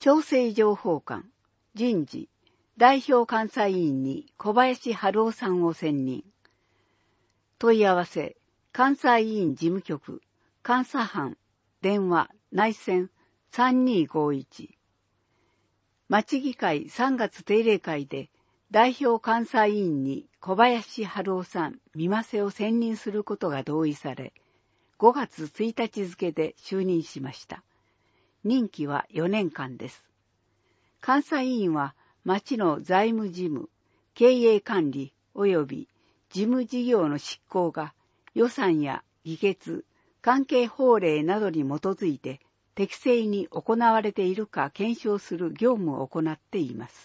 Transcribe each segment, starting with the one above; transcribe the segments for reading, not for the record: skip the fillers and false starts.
調整情報官、人事、代表監査委員に小林春夫さんを選任。問い合わせ、監査委員事務局、監査班、電話、内線3251。町議会3月定例会で代表監査委員に小林春夫さん、見ませを選任することが同意され、5月1日付で就任しました。任期は4年間です。監査委員は町の財務事務、経営管理及び事務事業の執行が予算や議決、関係法令などに基づいて適正に行われているか検証する業務を行っています。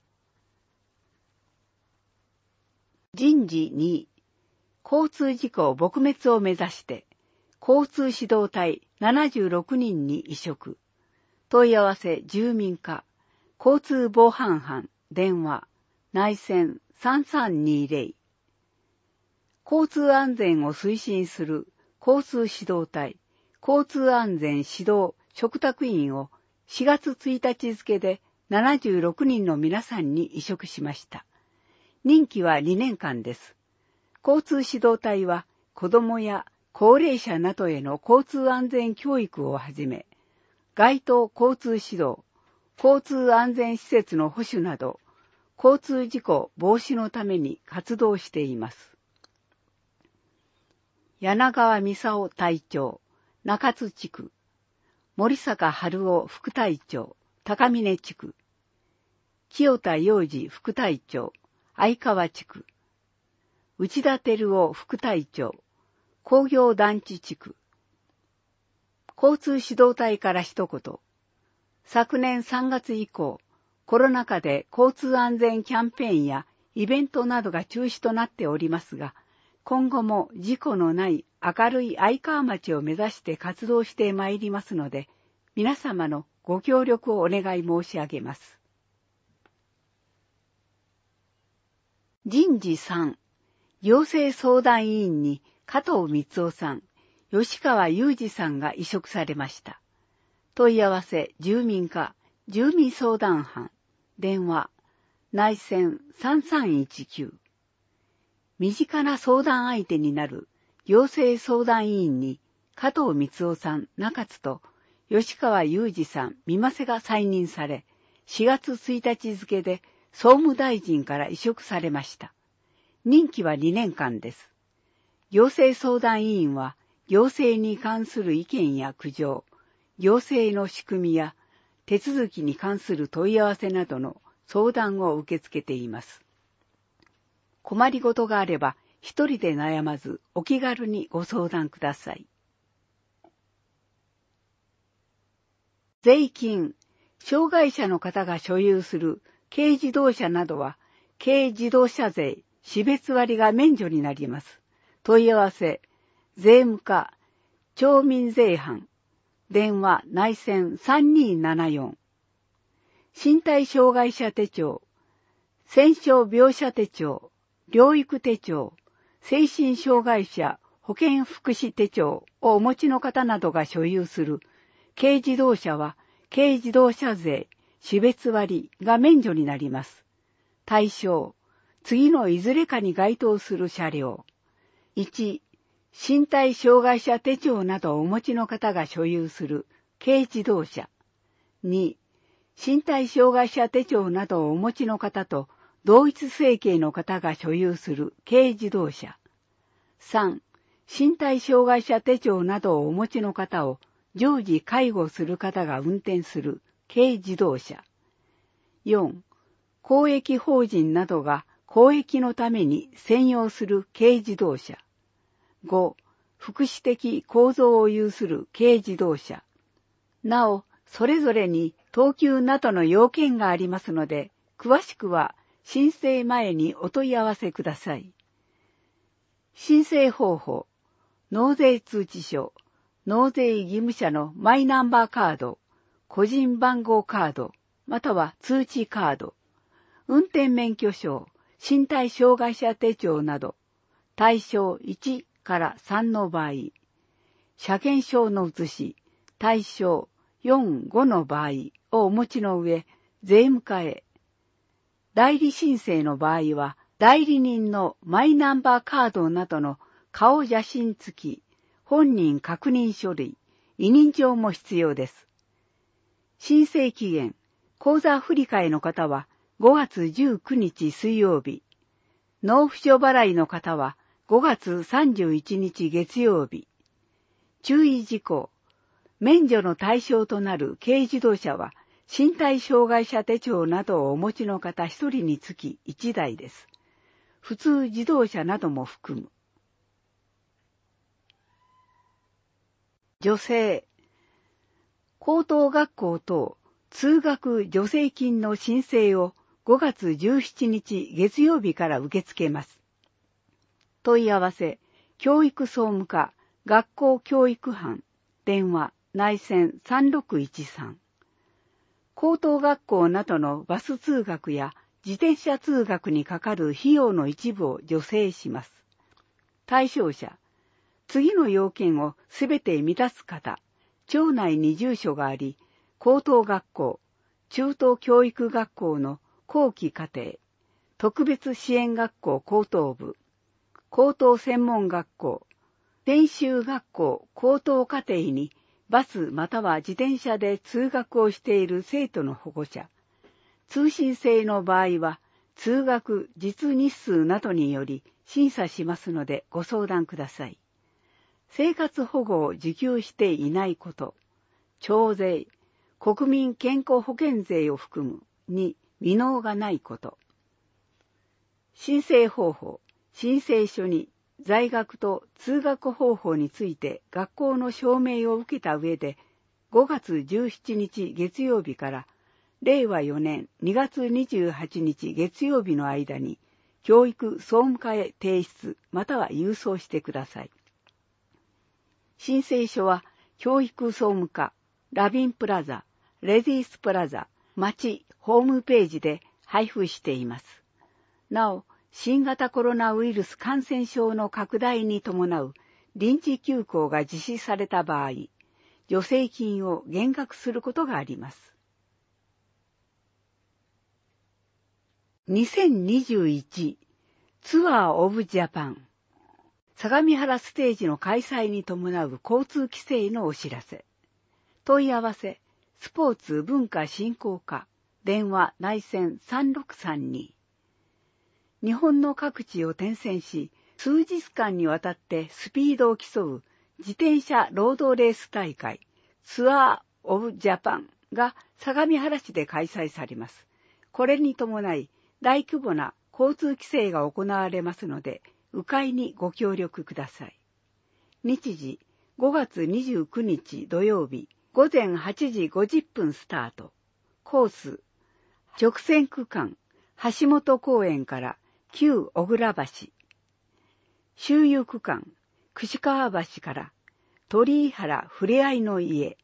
人事2、交通事故撲滅を目指して交通指導隊76人に委嘱。問い合わせ住民課、交通防犯班、電話、内線3320。交通安全を推進する交通指導隊、交通安全指導嘱託員を4月1日付で76人の皆さんに委嘱しました。任期は2年間です。交通指導隊は子どもや高齢者などへの交通安全教育をはじめ、街頭交通指導、交通安全施設の保守など、交通事故防止のために活動しています。柳川美沙隊長、中津地区、森坂春夫副隊長、高峰地区、清田洋二副隊長、相川地区、内田照夫副隊長、工業団地地区。交通指導隊から一言。昨年3月以降、コロナ禍で交通安全キャンペーンやイベントなどが中止となっておりますが、今後も事故のない明るい相川町を目指して活動してまいりますので、皆様のご協力をお願い申し上げます。人事3、行政相談委員に加藤光夫さん、吉川裕二さんが委嘱されました。問い合わせ住民課、住民相談班、電話、内線3319。身近な相談相手になる行政相談委員に加藤光夫さん、中津と吉川裕二さん、見ませが再任され、4月1日付で総務大臣から委嘱されました。任期は2年間です。行政相談委員は、行政に関する意見や苦情、行政の仕組みや手続きに関する問い合わせなどの相談を受け付けています。困りごとがあれば、一人で悩まずお気軽にご相談ください。税金、障害者の方が所有する軽自動車などは、軽自動車税、種別割が免除になります。問い合わせ、税務課、町民税班、電話内線3274。身体障害者手帳、戦傷病者手帳、療育手帳、精神障害者保健福祉手帳をお持ちの方などが所有する軽自動車は軽自動車税、種別割が免除になります。対象、次のいずれかに該当する車両。1、身体障害者手帳などをお持ちの方が所有する軽自動車。2、身体障害者手帳などをお持ちの方と同一生形の方が所有する軽自動車。3、身体障害者手帳などをお持ちの方を常時介護する方が運転する軽自動車。4、公益法人などが公益のために専用する軽自動車。5、福祉的構造を有する軽自動車。なお、それぞれに等級などの要件がありますので、詳しくは申請前にお問い合わせください。申請方法、納税通知書、納税義務者のマイナンバーカード、個人番号カード、または通知カード、運転免許証、身体障害者手帳など、対象1から3の場合、車検証の写し、対象4、5の場合をお持ちの上、税務課へ。代理申請の場合は、代理人のマイナンバーカードなどの顔写真付き、本人確認書類、委任状も必要です。申請期限、口座振替の方は5月19日水曜日、納付書払いの方は5月31日月曜日。注意事項、免除の対象となる軽自動車は、身体障害者手帳などをお持ちの方1人につき1台です。普通自動車なども含む。助成、高等学校等通学助成金の申請を5月17日月曜日から受け付けます。問い合わせ、教育総務課、学校教育班、電話、内線3613。高等学校などのバス通学や自転車通学にかかる費用の一部を助成します。対象者、次の要件をすべて満たす方、町内に住所があり、高等学校、中等教育学校の後期課程、特別支援学校高等部、高等専門学校、専修学校高等課程にバスまたは自転車で通学をしている生徒の保護者、通信制の場合は通学実日数などにより審査しますのでご相談ください。生活保護を受給していないこと、徴税、国民健康保険税を含むに未納がないこと。申請方法、申請書に在学と通学方法について学校の証明を受けた上で5月17日月曜日から令和4年2月28日月曜日の間に教育総務課へ提出または郵送してください。申請書は教育総務課、ラビンプラザ、レディースプラザ、町ホームページで配布しています。なお、新型コロナウイルス感染症の拡大に伴う臨時休校が実施された場合、助成金を減額することがあります。2021ツアーオブジャパン相模原ステージの開催に伴う交通規制のお知らせ。問い合わせ、スポーツ文化振興課、電話内線3632。日本の各地を転戦し、数日間にわたってスピードを競う自転車ロードレース大会、ツアーオブジャパンが相模原市で開催されます。これに伴い、大規模な交通規制が行われますので、迂回にご協力ください。日時、5月29日土曜日、午前8時50分スタート。コース、直線区間、橋本公園から旧小倉橋。周遊区間、串川橋から鳥居原ふれあいの家。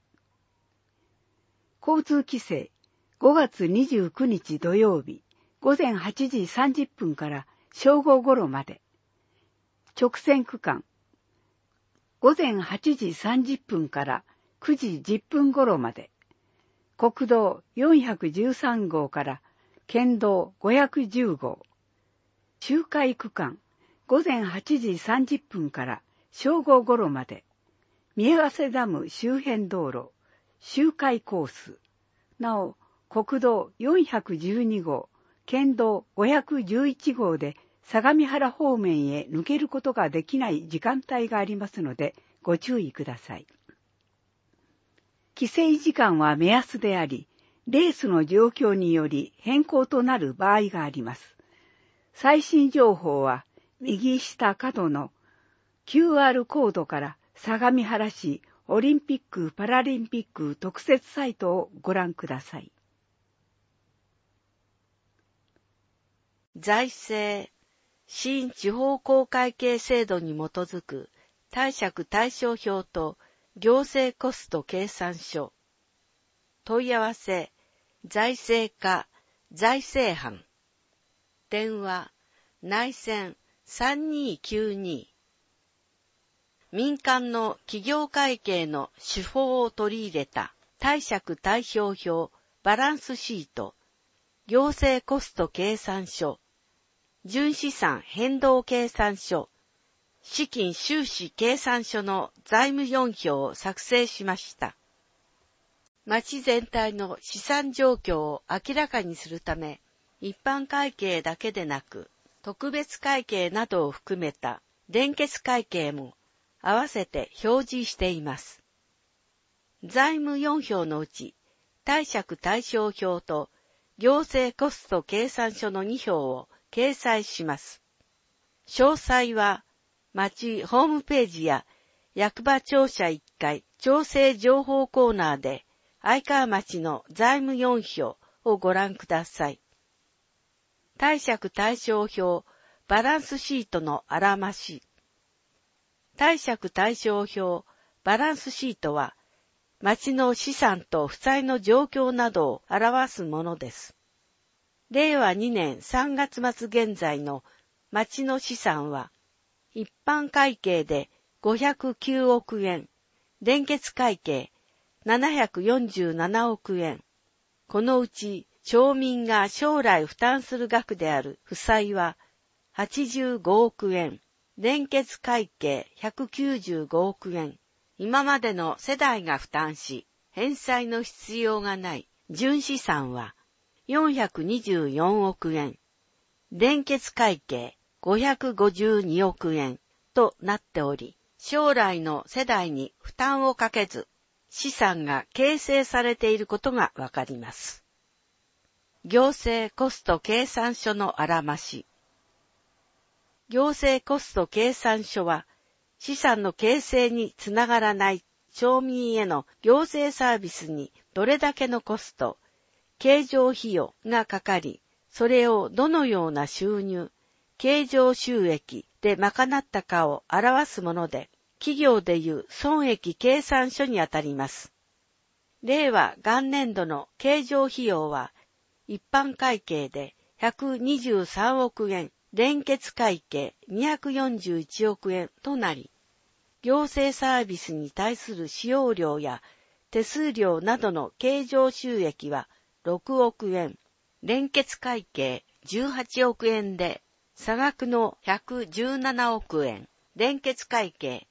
交通規制、5月29日土曜日、午前8時30分から正午頃まで。直線区間、午前8時30分から9時10分頃まで。国道413号から県道510号。周回区間、午前8時30分から正午頃まで。宮ヶ瀬ダム周辺道路、周回コース。なお、国道412号、県道511号で相模原方面へ抜けることができない時間帯がありますのでご注意ください。規制時間は目安であり、レースの状況により変更となる場合があります。最新情報は右下角の QR コードから相模原市オリンピック・パラリンピック特設サイトをご覧ください。 財政、新地方公会計制度に基づく貸借対照表と行政コスト計算書。問い合わせ、財政課、財政班。電話、内線3292。民間の企業会計の手法を取り入れた貸借対照表バランスシート、行政コスト計算書、純資産変動計算書、資金収支計算書の財務4表を作成しました。町全体の資産状況を明らかにするため、一般会計だけでなく、特別会計などを含めた連結会計も合わせて表示しています。財務4表のうち、貸借対照表と行政コスト計算書の2表を掲載します。詳細は、町ホームページや役場庁舎1階調整情報コーナーで、愛川町の財務4表をご覧ください。貸借対照表、バランスシートのあらまし。貸借対照表、バランスシートは、町の資産と負債の状況などを表すものです。令和2年3月末現在の町の資産は、一般会計で509億円、連結会計747億円。このうち町民が将来負担する額である負債は85億円、連結会計195億円。今までの世代が負担し、返済の必要がない純資産は424億円、連結会計552億円となっており、将来の世代に負担をかけず、資産が形成されていることがわかります。行政コスト計算書のあらまし。行政コスト計算書は、資産の形成につながらない町民への行政サービスにどれだけのコスト、経常費用がかかり、それをどのような収入、経常収益で賄ったかを表すもので、企業でいう損益計算書にあたります。令和元年度の経常費用は、一般会計で123億円、連結会計241億円となり、行政サービスに対する使用料や手数料などの経常収益は6億円、連結会計18億円で、差額の117億円、連結会計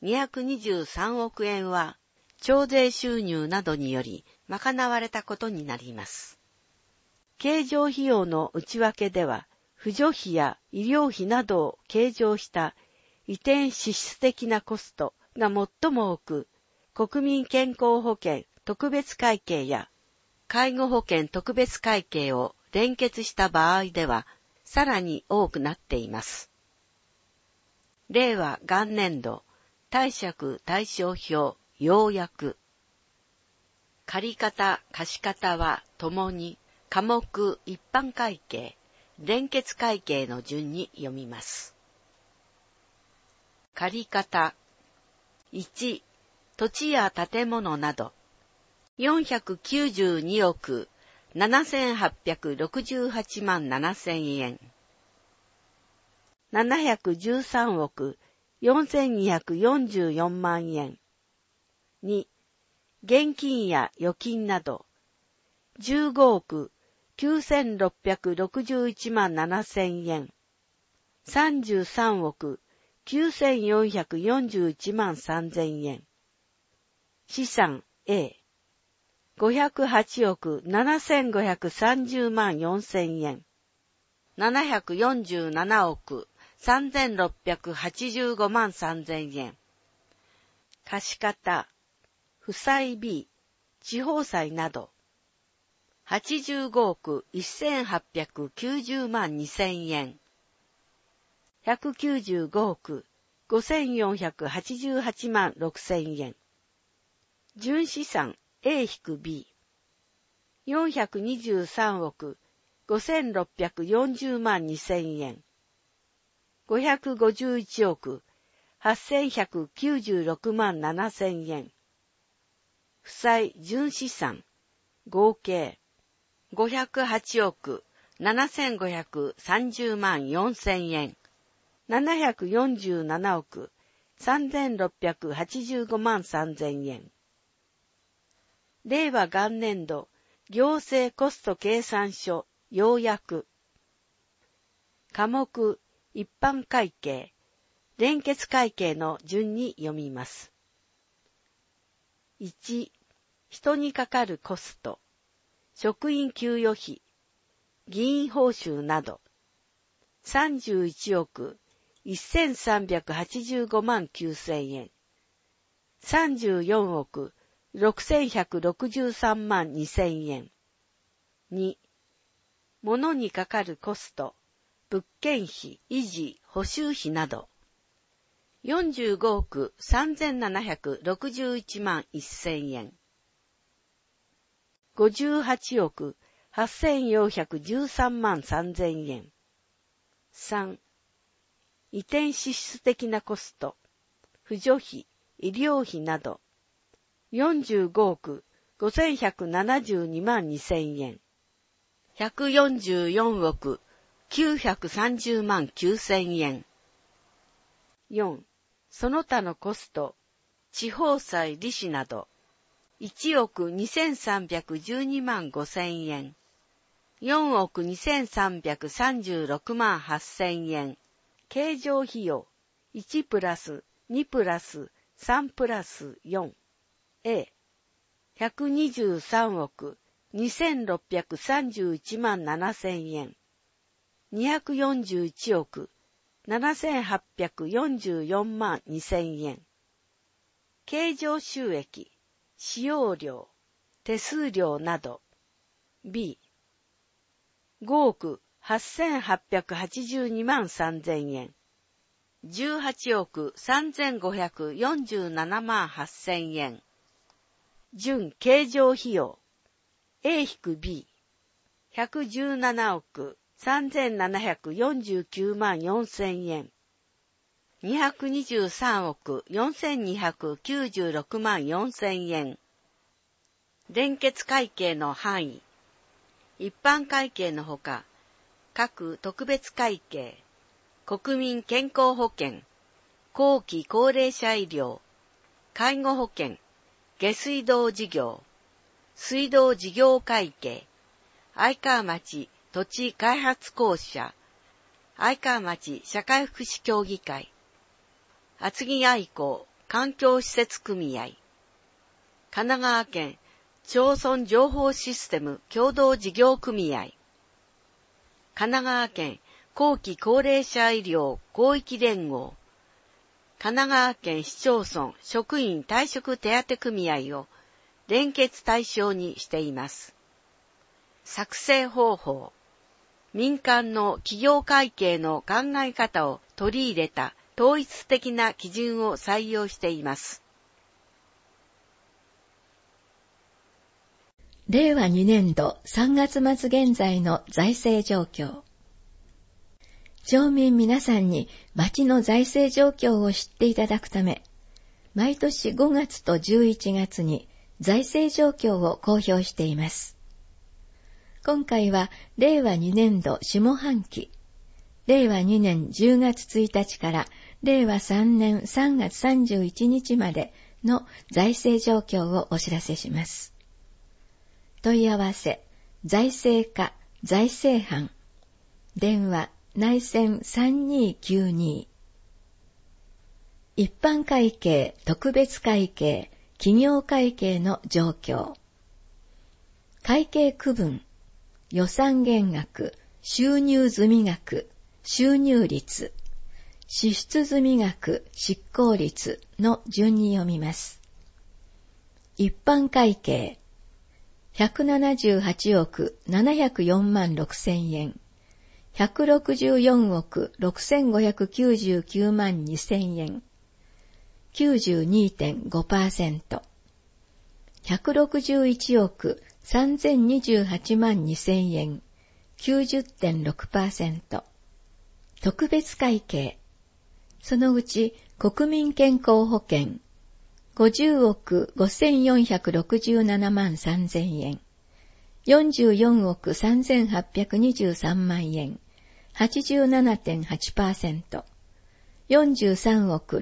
223億円は、徴税収入などにより賄われたことになります。経常費用の内訳では、扶助費や医療費などを計上した移転支出的なコストが最も多く、国民健康保険特別会計や介護保険特別会計を連結した場合では、さらに多くなっています。令和元年度、貸借対照表、要約。借方、貸方はともに科目一般会計、連結会計の順に読みます。借方。1、土地や建物など、492億7868万7000円。713億4244万円。2、現金や預金など、15億9661万7000円。33億9441万3000円。資産 A。508億7530万4000円。747億3685万3000円。貸方、負債 B、地方債など、85億1890万2000円。195億5488万6000円。純資産 A-B。423億5640万2000円。551億8196万7000円。負債純資産合計508億7530万4000円。747億3685万3000円。令和元年度行政コスト計算書要約。科目一般会計、連結会計の順に読みます。1、人にかかるコスト、職員給与費、議員報酬など、31億1385万9000円、34億6163万2000円。2、物にかかるコスト、物件費、維持、補修費など、45億3761万1000円。58億8413万3000円。3、移転支出的なコスト、扶助費、医療費など、45億5172万2000円。144億930万9000円。4、その他のコスト、地方債利子など、1億2312万5000円。4億2336万8000円。経常費用、1プラス2プラス3プラス4。A、123億2631万7000円。241億7844万2000円。経常収益、使用料、手数料など。B、5億8882万3000円。18億3547万8000円。純経常費用 A-B、117億3749万4000円。223億4296万4000円。連結会計の範囲。一般会計のほか、各特別会計、国民健康保険、後期高齢者医療、介護保険、下水道事業、水道事業会計、愛川町土地開発公社、愛川町社会福祉協議会、厚木愛好環境施設組合、神奈川県町村情報システム共同事業組合、神奈川県後期高齢者医療広域連合、神奈川県市町村職員退職手当組合を連結対象にしています。作成方法。民間の企業会計の考え方を取り入れた統一的な基準を採用しています。 令和2年度3月末現在の財政状況。町民皆さんに町の財政状況を知っていただくため、毎年5月と11月に財政状況を公表しています。今回は令和2年度下半期、令和2年10月1日から令和3年3月31日までの財政状況をお知らせします。問い合わせ、財政課、財政班、電話、内線3292。一般会計、特別会計、企業会計の状況。会計区分、予算減額、収入済額、収入率、支出済額、執行率の順に読みます。一般会計、178億704万6000円、164億6599万2000円、92.5%、161億3028万2000円、90.6%、特別会計、そのうち国民健康保険、50億5467万3000円、44億3823万円、87.8%、43億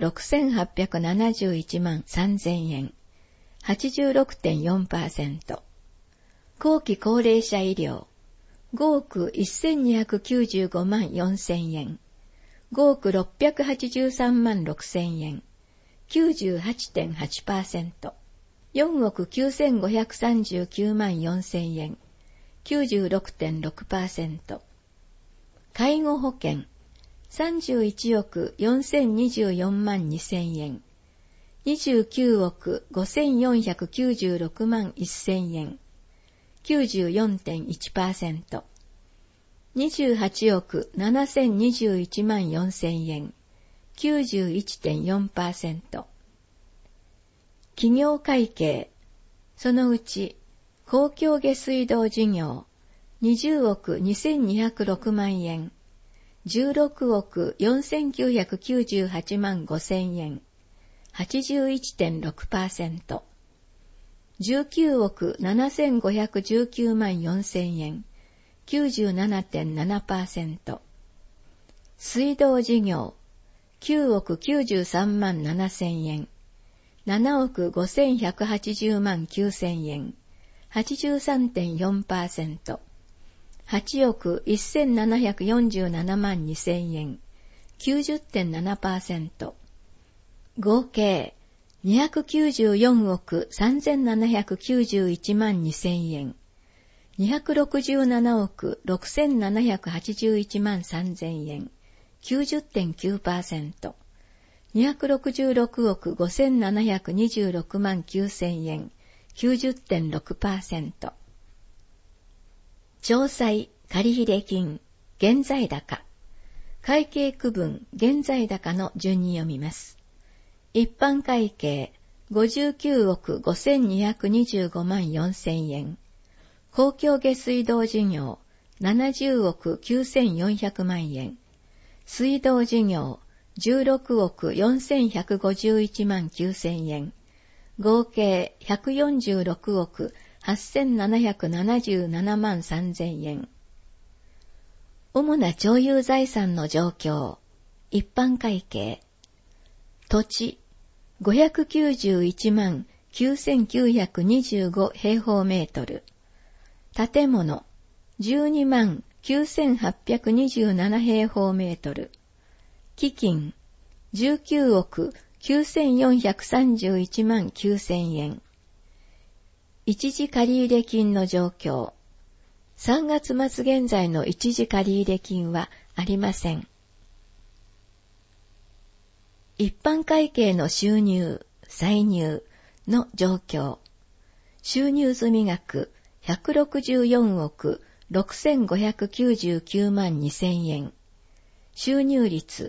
6871万3000円、86.4%、 後期高齢者医療、5億1295万4千円、5億683万6千円、98.8%、4億9539万4千円、96.6%、介護保険、31億4024万2千円、29億5496万1千円、94.1%、28億7021万4千円、91.4%。企業会計、そのうち、公共下水道事業、20億2206万円、16億4998万5千円、81.6%、19億7519万4千円、97.7%、水道事業、9億93万7千円、7億5180万9千円、83.4%、8億1747万2千円、90.7%、合計294億3791万2千円、267億6781万3千円、90.9%、266億5726万9千円、90.6%。詳細、借入金、現在高、会計区分、現在高の順に読みます。一般会計、59億5225万4千円。公共下水道事業、70億9400万円。水道事業、16億4151万9千円。合計146億8777万3千円。主な徴有財産の状況。一般会計。土地、591万9925平方メートル。建物、12万9827平方メートル。基金、19億9431万9000円。一時借入金の状況。3月末現在の一時借入金はありません。一般会計の収入、歳入の状況。収入済額164億6599万2000円。収入率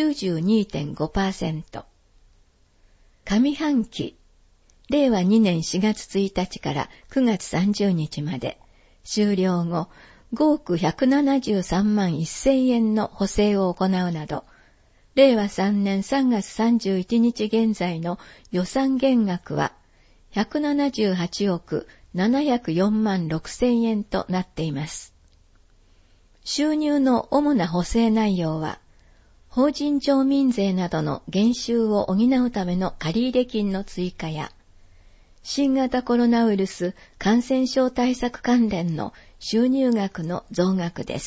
92.5%。上半期、令和2年4月1日から9月30日まで、終了後5億173万1000円の補正を行うなど、令和3年3月31日現在の予算減額は178億704万6000円となっています。収入の主な補正内容は、法人町民税などの減収を補うための借入金の追加や、新型コロナウイルス感染症対策関連の収入額の増額です。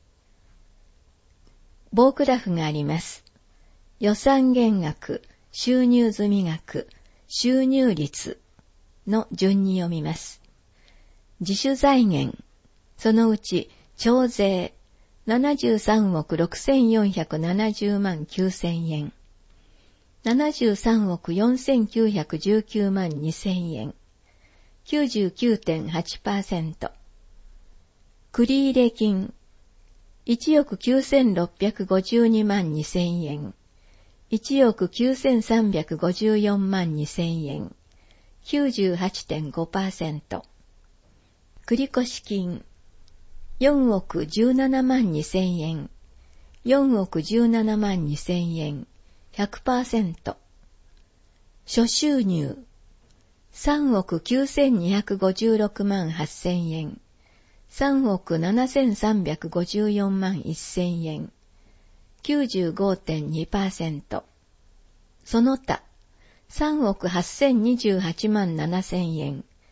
棒グラフがあります。予算減額、収入済額、収入率の順に読みます。自主財源、そのうち徴税73億6470万9000円。73億4919万2000円。99.8%。繰入金。1億9652万2000円。1億9354万2000円。98.5%。繰越金。4億17万2000円。4億17万2000円。100%。諸収入。3億9256万8000円。3億7354万1000円。95.2%。その他、3億8028万7000円。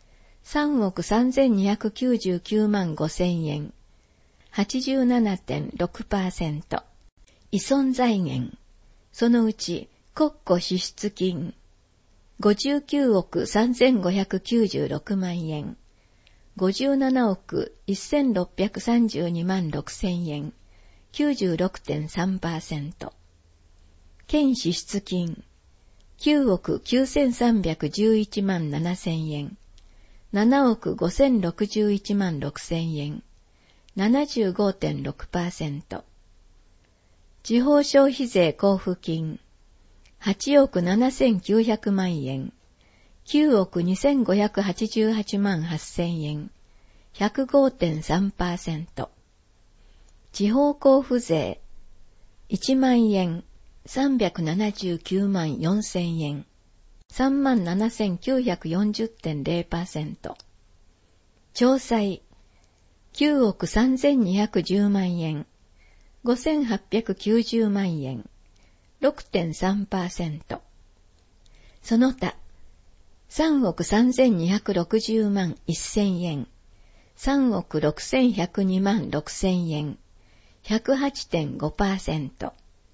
3億3299万5000円、87.6%。依存財源。そのうち国庫支出金、59億3596万円、57億1632万6000円、96.3%。県支出金、9億9311万7000円、7億5061万6000円、75.6%。地方消費税交付金、8億7900万円、9億2588万8000円、105.3%。地方交付税、1万円、379万4000円、37,940.0%。調歳、9億3210万円、5890万円、6.3%。その他、3億3260万1000円、3億6102万6000円、108.5%。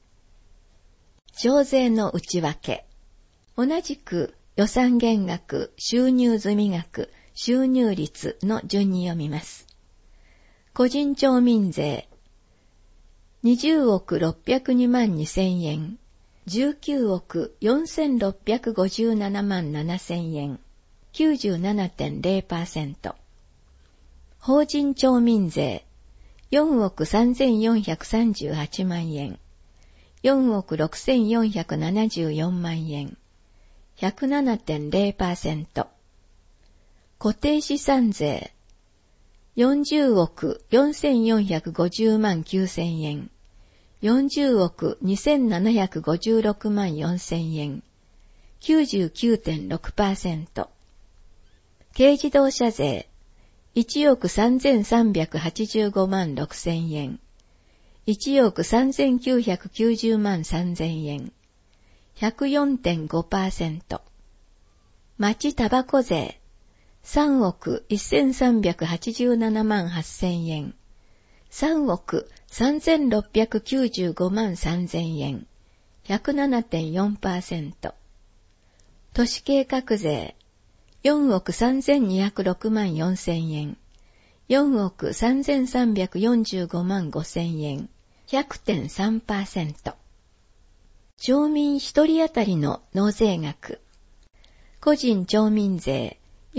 徴税の内訳。同じく予算減額、収入済み額、収入率の順に読みます。個人町民税。20億602万2000円、19億4657万7000円、97.0%。法人町民税。4億3438万円、4億6474万円、107.0%。固定資産税。40億4450万9000円、40億2756万4000円、99.6%。軽自動車税。1億3385万6000円、1億3990万3000円、104.5%。町タバコ税。3億1387万8000円、3億3695万3000円、107.4%。都市計画税。4億3206万4000円、4億3345万5000円、100.3%。町民一人当たりの納税額。個人町民税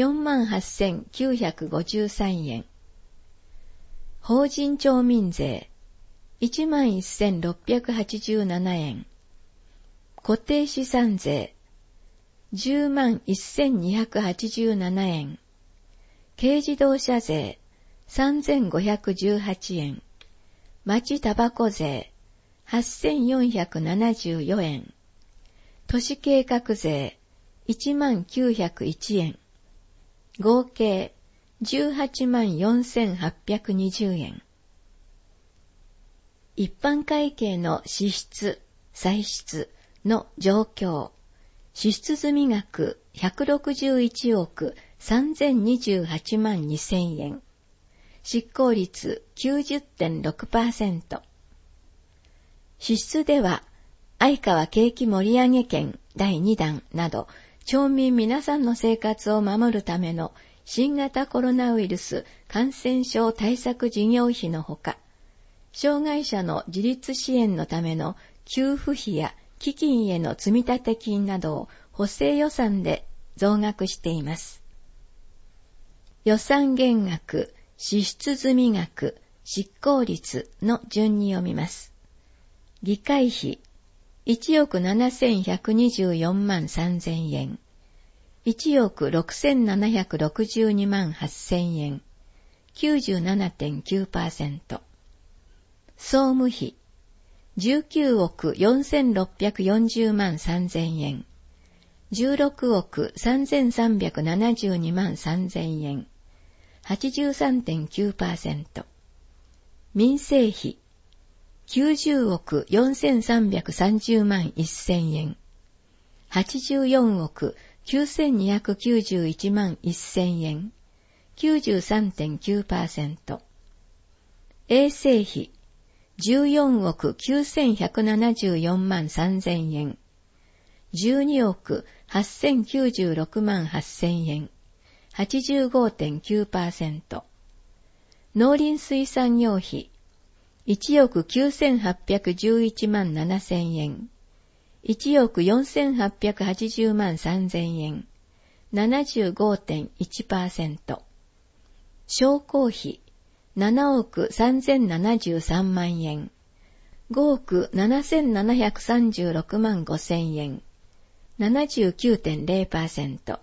48,953円。法人町民税11,687円。固定資産税101,287円。軽自動車税3,518円。町タバコ税8,474円。都市計画税10,901円。合計184,820円。一般会計の支出、歳出の状況。支出済み額161億3028万2000円。執行率 90.6%。支出では、相川景気盛上券第2弾など、町民皆さんの生活を守るための新型コロナウイルス感染症対策事業費のほか、障害者の自立支援のための給付費や基金への積立金などを補正予算で増額しています。予算減額、支出済み額、執行率の順に読みます。議会費1億7124万3000円、1億6762万8000円、97.9%。総務費19億4640万3000円、16億3372万3000円、83.9%。民生費90億4330万1000円、84億9291万1000円、 93.9%。衛生費、14億9174万3000円。12億8096万8000円。85.9%。農林水産業費、1億9811万7000円。1億4880万3000円。75.1%。商工費、7億3073万円。5億7736万5000円。79.0%。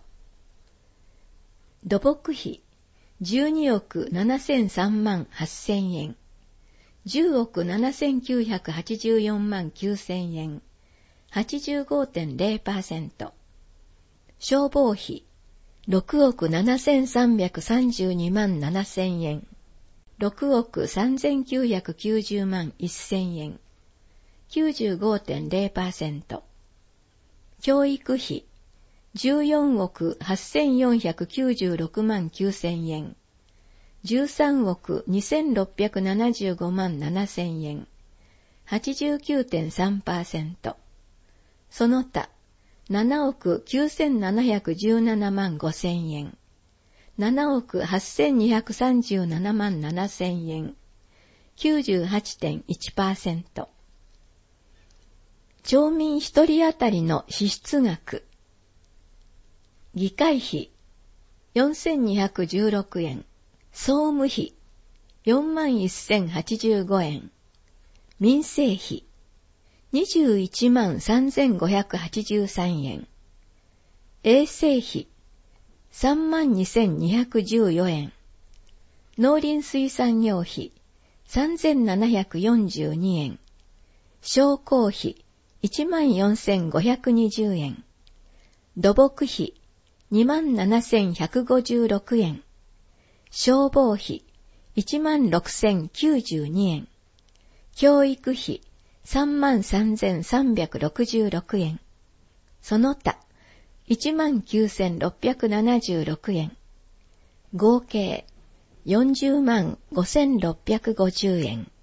土木費、12億7003万8000円。10億7984万9000円。85.0%。消防費、6億7332万7000円。6億3990万1000円。95.0%。教育費、14億8496万9000円。13億2675万7000円。89.3%。その他、7億9717万5000円。7億8237万7000円。98.1%。町民一人当たりの支出額。議会費、4216円。総務費、41,085円。民生費、21万3583円。衛生費、32,214円。農林水産業費、3,742円。商工費、14,520円。土木費、27,156円。消防費、16,092円。教育費、33,366円。その他、19,676円。合計、40万5,650円。